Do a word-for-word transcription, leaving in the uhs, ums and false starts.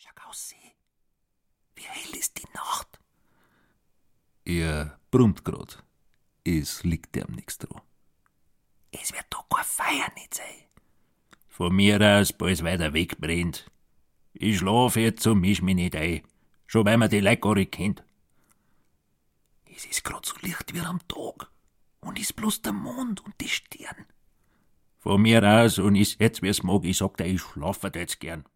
Schau aus, See. Wie hell ist die Nacht? Er brummt grad. Es liegt ihm nix dran. Es wird doch kein Feier nicht sein. Von mir aus, bald weiter wegbrennt. Ich schlaf jetzt und misch mich nicht ein. Schon weil man die Leute gar nicht kennt. Es ist grad so licht wie am Tag. Und ist bloß der Mond und die Sterne. Von mir aus, und ist jetzt, wie's mag, ich sag dir, ich schlafe jetzt gern.